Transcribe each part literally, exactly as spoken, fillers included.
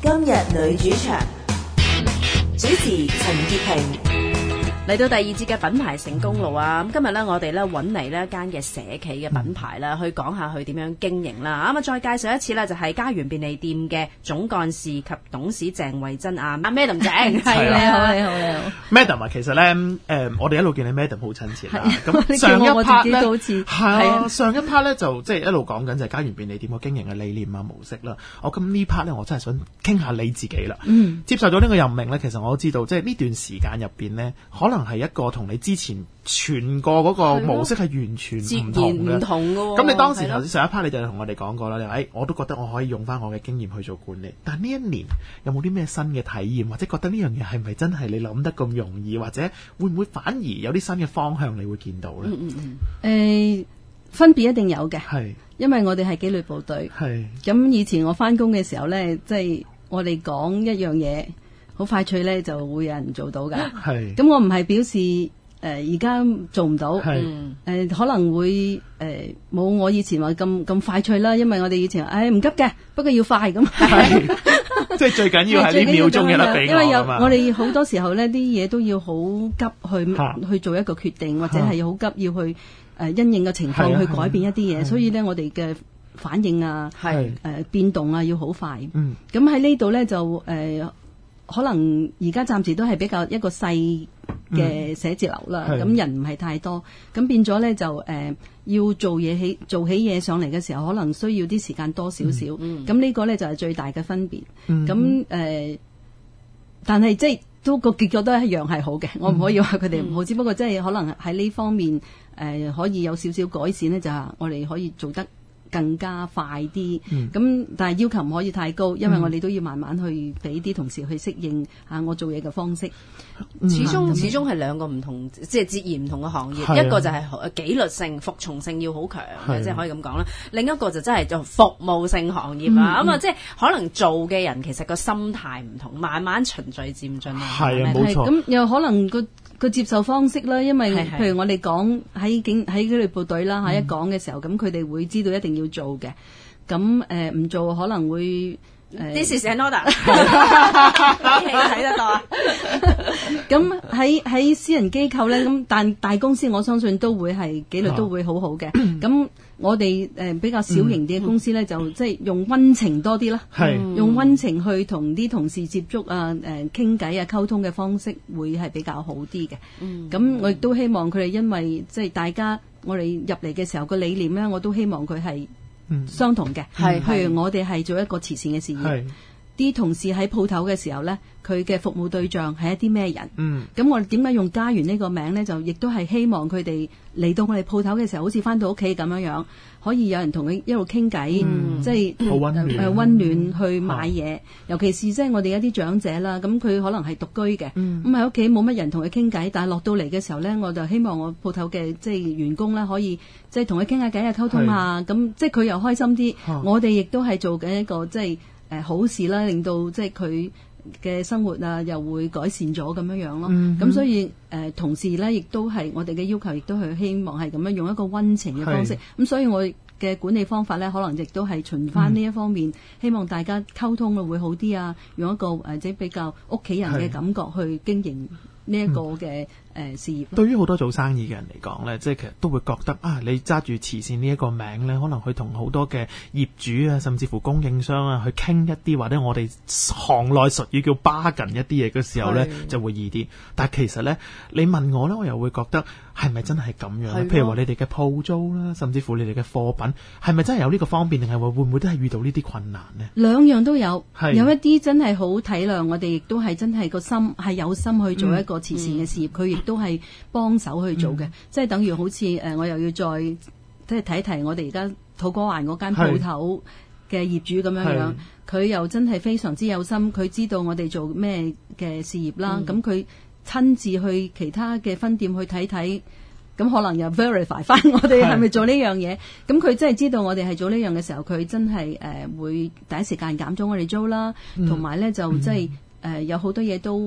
今日女主場，主持陳潔平。 嚟到第二節嘅品牌成功路啊！咁今日咧，我哋咧揾嚟呢一間嘅社企嘅品牌啦，去講下佢點樣經營啦。咁啊，再介紹一次咧，就係家園便利店嘅總幹事及董事鄭慧珍啊，阿 Madam 鄭， 係你好，你好，你好。 Madam 啊，其實咧，誒、呃，我哋一路見你 Madam 好親切啦。咁上一 part 咧， 係啊，上一 part 咧就即係一路講緊就係家園便利店個經營嘅理念啊模式啦。我咁呢 part 咧，我真係想傾下你自己啦。嗯，接受咗呢個任命咧，其實我都知道，即係呢段時間入邊咧，可能係一個同你之前傳過嗰個模式係完全唔同嘅。 唔同嘅喎。 咁你當時頭先上一 part 你就同我哋講過啦，你話誒，我都覺得我可以用翻我嘅經驗去做管理。但係呢一年有冇啲咩新嘅體驗，或者覺得呢樣嘢係咪真係你諗得咁容易，或者會唔會反而有啲新嘅方向你會見到咧？ 嗯嗯嗯。誒、呃，分別一定有嘅。 係。因為我哋係紀律部隊。係。咁以前我翻工嘅時候咧，即係我哋講一樣嘢，好快脆咧就會有人做到㗎。係。咁我唔係表示。誒而家做唔到，誒、呃、可能會誒冇、呃、我以前話咁咁快脆啦，因為我哋以前誒唔急嘅，不過要快咁， 即係最緊要係呢秒鐘嘅啦， 因為有我哋好多時候呢啲嘢都要好急去去做一個決定，或者係好急要去誒、呃、因應嘅情況去改變一啲嘢，所以呢，我哋嘅反應啊，誒、呃、變動啊要好快。咁喺呢度呢，就誒、呃、可能而家暫時都係比較一個細嘅寫字樓啦，咁、嗯、人唔係太多，咁變咗咧就誒、呃、要做嘢起做起嘢上嚟嘅時候，可能需要啲時間多少少，咁、嗯嗯、呢個咧就係最大嘅分別。咁、嗯、誒、呃，但係即係都個結果都一樣係好嘅，我唔可以話佢哋唔好，嗯、只不過即係可能喺呢方面誒、呃、可以有少少改善咧，就係我哋可以做得更加快啲，咁、嗯、但係要求唔可以太高，因為我哋都要慢慢去俾啲同事去適應下我做嘢嘅方式。 嗯、始終、嗯、始終係兩個唔同，即係截然唔同嘅行業。一個就係紀律性、服從性要好強嘅，即係可以咁講啦。另一個就真係做服務性行業啊，咁啊，即係可能做嘅人其實個心態唔同，慢慢循序漸進啊。 係啊，冇錯。 咁又可能個個接受方式啦，因為譬如我哋講喺警喺紀律部隊啦嚇，一講嘅時候，咁佢哋會知道一定要做嘅，咁誒唔做可能會。 This is an order，睇得到啊！ 咁喺喺私人機構咧，咁但大公司我相信都會係紀律都會好好嘅。咁、啊、我哋誒、呃、比較小型啲嘅公司咧，嗯、就即係用溫情多啲啦，用溫情去同啲同事接觸啊、誒傾偈啊、溝通嘅方式會係比較好啲嘅。咁、嗯、我亦都希望佢哋因為即係大家我哋入嚟嘅時候個理念咧，我都希望佢係。嗯、相同嘅，係譬如我哋係做一個慈善嘅事業，啲同事喺鋪頭嘅時候咧，佢嘅服務對象係一啲咩人？咁、嗯、我哋點解用家園呢個名咧？就亦都係希望佢哋嚟到我哋鋪頭嘅時候，好似翻到屋企咁樣樣，可以有人同佢一路傾偈，即係好溫暖，誒溫暖去買嘢、啊。尤其是即係我哋一啲長者啦，咁佢可能係獨居嘅，咁喺屋企冇乜人同佢傾偈，但係落到嚟嘅時候咧，我就希望我鋪頭嘅即係員工咧，可以即係同佢傾下偈啊，溝通下，咁即係佢又開心啲、啊。我哋亦都係做緊一個即係。誒、呃、好事啦，令到即係佢嘅生活啊，又會改善咗咁樣樣咯。咁、嗯、所以誒、呃、同時咧，亦都係我哋嘅要求，亦都係希望係咁樣用一個溫情嘅方式。咁所以我嘅管理方法咧，可能亦都係循翻呢一方面、嗯，希望大家溝通啊會好啲啊，用一個誒即係比較屋企人嘅感覺去經營呢一個嘅。嗯誒、呃、事業對於好多做生意嘅人嚟講咧，即係其實都會覺得啊，你揸住慈善呢一個名咧，可能去同好多嘅業主啊，甚至乎供應商啊，去傾一啲或者我哋行內術語叫 bargain 一啲嘢嘅時候咧，就會易啲。但係其實咧，你問我咧，我又會覺得係咪真係咁樣咧？譬如話你哋嘅鋪租啦，甚至乎你哋嘅貨品，係咪真係有呢個方便，定係話會唔會都係遇到呢啲困難呢？ 兩樣都有，有一啲真係好體諒我哋，亦都係真係個心係有心去做一個慈善嘅事業，佢、嗯、亦、嗯、都係幫手去做嘅、嗯，即係等於好似誒、呃，我又要再即係睇一睇我哋而家土瓜灣嗰間鋪頭嘅業主咁樣樣，佢又真係非常之有心，佢知道我哋做咩嘅事業啦，咁佢親自去其他嘅分店去睇睇，咁可能又 verify 翻我哋係咪做呢樣嘢，咁佢真係知道我哋係做呢樣嘅時候，佢真係誒、呃、會第一時間減咗我哋租啦，同埋咧就即係誒有好多嘢都。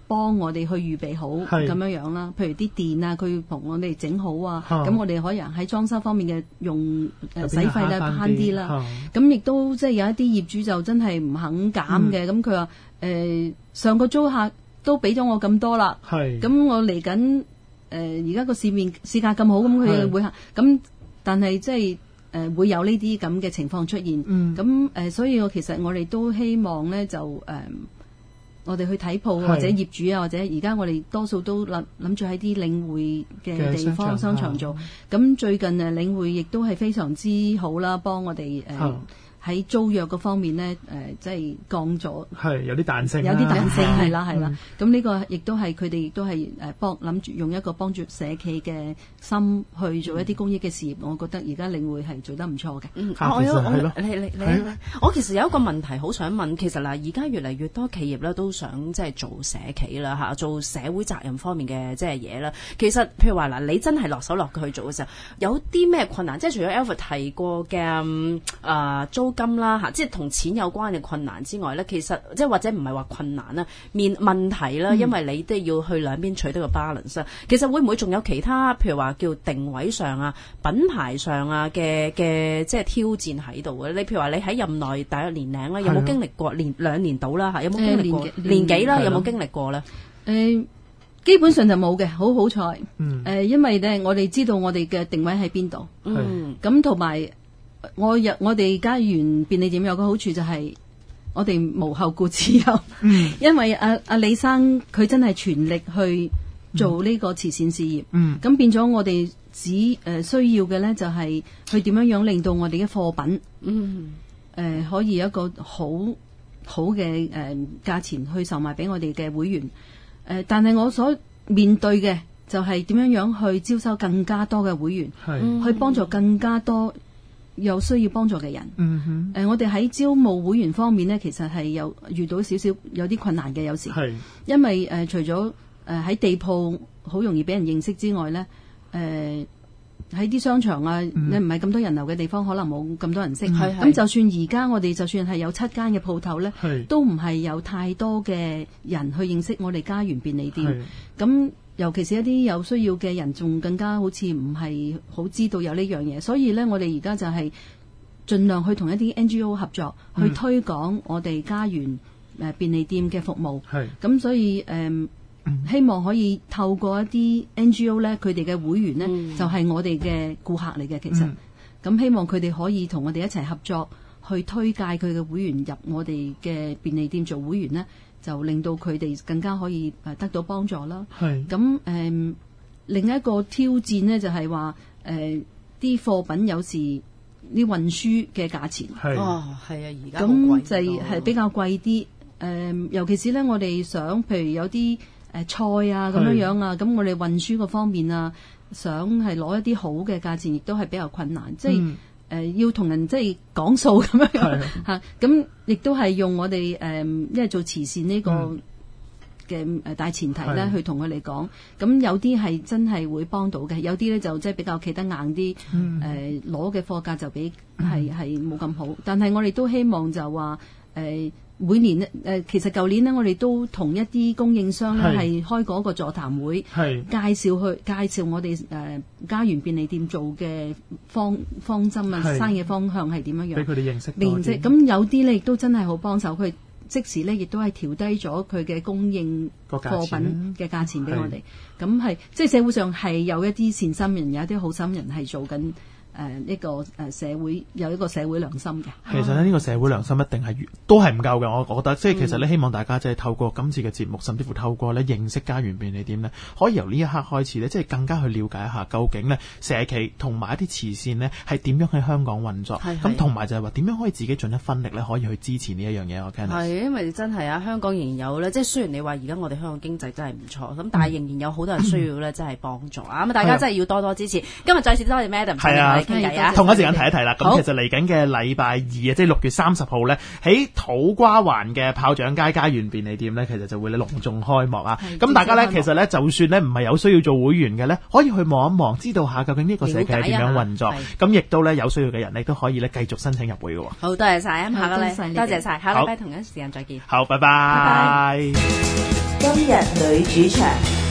幫我哋去預備好咁樣樣啦。譬如啲電啊，佢同我哋整好啊，咁、嗯、我哋可以喺裝修方面嘅用誒使費咧慳啲啦。咁亦都即係有一啲業主就真係唔肯減嘅，咁佢話誒上個租客都俾咗我咁多啦，咁我嚟緊誒而家個市面市價咁好，咁佢會咁，但係即係。誒、呃、會有呢啲咁嘅情況出現，咁、嗯、誒、呃，所以我其實我哋都希望咧，就誒、呃，我哋去睇鋪或者業主啊，或者而家我哋多數都諗諗住喺啲領匯嘅地方商場做，咁最近誒領匯亦都係非常之好啦，幫我哋誒。呃喺租約嗰方面咧，誒、呃，即係降咗，係有啲彈性、啊，有啲彈性係啦，係啦。咁呢、嗯、個亦都係佢哋亦都係誒幫諗住用一個幫助社企嘅心去做一啲公益嘅事業。嗯、我覺得而家領匯係做得唔錯嘅。嗯，啊、我有我你你你，我其實有一個問題好想問，其實嗱，而家越嚟越多企業咧都想即係做社企啦嚇，做社會責任方面嘅即係嘢啦。其實譬如話嗱，你真係落手落腳去做嘅時候，有啲咩困難？即係除咗 Alfred 提過嘅誒、呃、租金啦嚇，即係同錢有關嘅困難之外咧，其實即係或者唔係話困難啦，面問題啦，因為你都要去兩邊取得個 balance。其實會唔會仲有其他譬如話叫定位上啊、品牌上啊嘅嘅即係挑戰喺度嘅？你譬如話你喺任內大約年齡啦，有冇經歷過年兩年到啦嚇？有冇經歷過、呃、年，年幾啦？有冇經歷過咧？誒、呃，基本上就冇嘅，好好彩。誒、嗯呃，因為咧，我哋知道我哋嘅定位喺邊度。嗯，咁同埋。我入我哋家園便利店有個好處就係我哋無後顧之憂，嗯、因為阿、啊、阿李生佢真係全力去做呢個慈善事業，咁、嗯、變咗我哋只誒、呃、需要嘅咧就係去點樣樣令到我哋嘅貨品，誒、嗯呃、可以有一個好好嘅誒價錢去售賣俾我哋嘅會員，誒、呃、但係我所面對嘅就係點樣樣去招收更加多嘅會員，嗯、去幫助更加多有需要幫助嘅人。嗯哼。誒、呃，我哋喺招募會員方面呢，其實係有遇到少少有啲困難嘅，有時。係。因為誒、呃，除咗誒喺地鋪好容易俾人認識之外呢，誒喺啲商場啊，嗯、你唔係咁多人流嘅地方，可能冇咁多人識。係係。咁就算而家我哋就算係有七間嘅鋪頭呢，都唔係有太多嘅人去認識我哋家園便利店。咁尤其是一啲有需要嘅人，仲更加好似唔係好知道有呢樣嘢，所以咧，我哋而家就係盡量去同一啲 N G O 合作，嗯、去推廣我哋家園誒便利店嘅服務。係咁，所以誒、呃嗯、希望可以透過一啲 N G O 咧，佢哋嘅會員咧，嗯、就係我哋嘅顧客嚟嘅。其實咁、嗯、希望佢哋可以同我哋一齊合作，去推介佢嘅會員入我哋嘅便利店做會員咧。就令到佢哋更加可以誒得到幫助啦。係咁誒，另一個挑戰呢，就係話誒啲貨品有時啲運輸嘅價錢係哦係啊，而家咁就係比較貴啲。誒、呃，尤其是咧，我哋想譬如有啲誒、呃、菜啊咁樣樣啊，咁我哋運輸個方面啊，想係攞一啲好嘅價錢，亦都係比較困難。嗯、即係誒、呃、要同人即係講數咁樣樣嚇咁。亦都係用我哋誒、呃，因為做慈善呢個嘅誒大前提咧，嗯、去同佢哋講。咁有啲係真係會幫到嘅，有啲咧就即係比較企得硬啲。誒、嗯，攞嘅貨價就比係係冇咁好。但係我哋都希望就話誒、呃，每年咧誒、呃，其實舊年呢，我哋都同一啲供應商咧係開過一個座談會，介紹去介紹我哋誒、呃、家園便利店做嘅方方針啊，生意方向係點樣樣，俾佢哋認識多啲。咁有啲咧亦都真係好幫手，佢即時咧亦都係調低咗佢嘅供應貨品嘅價錢俾我哋。咁係即係社會上係有一啲善心人，有一啲好心人係做緊。誒、呃、一個誒社會有一個社會良心嘅，其實咧呢、呢個社會良心一定係都係唔夠嘅，我覺得即係其實咧希望大家即係透過今次嘅節目，甚至乎透過咧認識家園便利店咧，可以由呢一刻開始咧，即係更加去了解一下究竟咧社企同埋一啲慈善咧係點樣喺香港運作，咁同埋就係話點樣可以自己盡一分力咧，可以去支持呢一樣嘢。我 Candice 係因為真係啊，香港仍然有咧，即係雖然你話而家我哋香港經濟真係唔錯，咁但係仍然有好多人需要咧，真係幫助啊！咁大家真係要多多支持。今日再次多謝 Madam 同我哋傾偈啊！同一時間提一提啦，咁其實嚟緊嘅禮拜二啊，即係六月三十號咧，喺土瓜灣嘅炮仗街家園便利店咧，其實就會咧隆重開幕啊！咁大家咧，其實咧，就算咧唔係有需要做會員嘅咧，可以去望一望，知道下究竟呢個社企係點樣運作。咁亦都咧有需要嘅人咧，都可以咧繼續申請入會嘅。好，多謝晒啊！下個禮拜多謝晒，下個禮拜同一時間再見。好，拜拜。拜拜。 今日女主場。